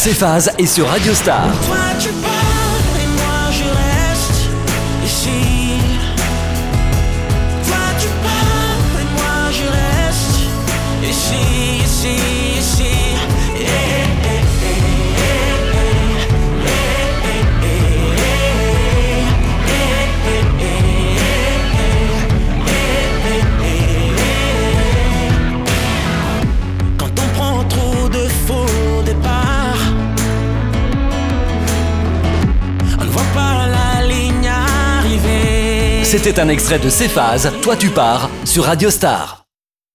C'est Phase et sur Radio Star. Toi tu pars et moi je reste ici. Toi tu pars et moi je reste ici, ici, ici. Quand on prend trop de faux départs, on ne voit pas la ligne arriver. C'était un extrait de C'est Phase, Toi tu pars sur Radio Star.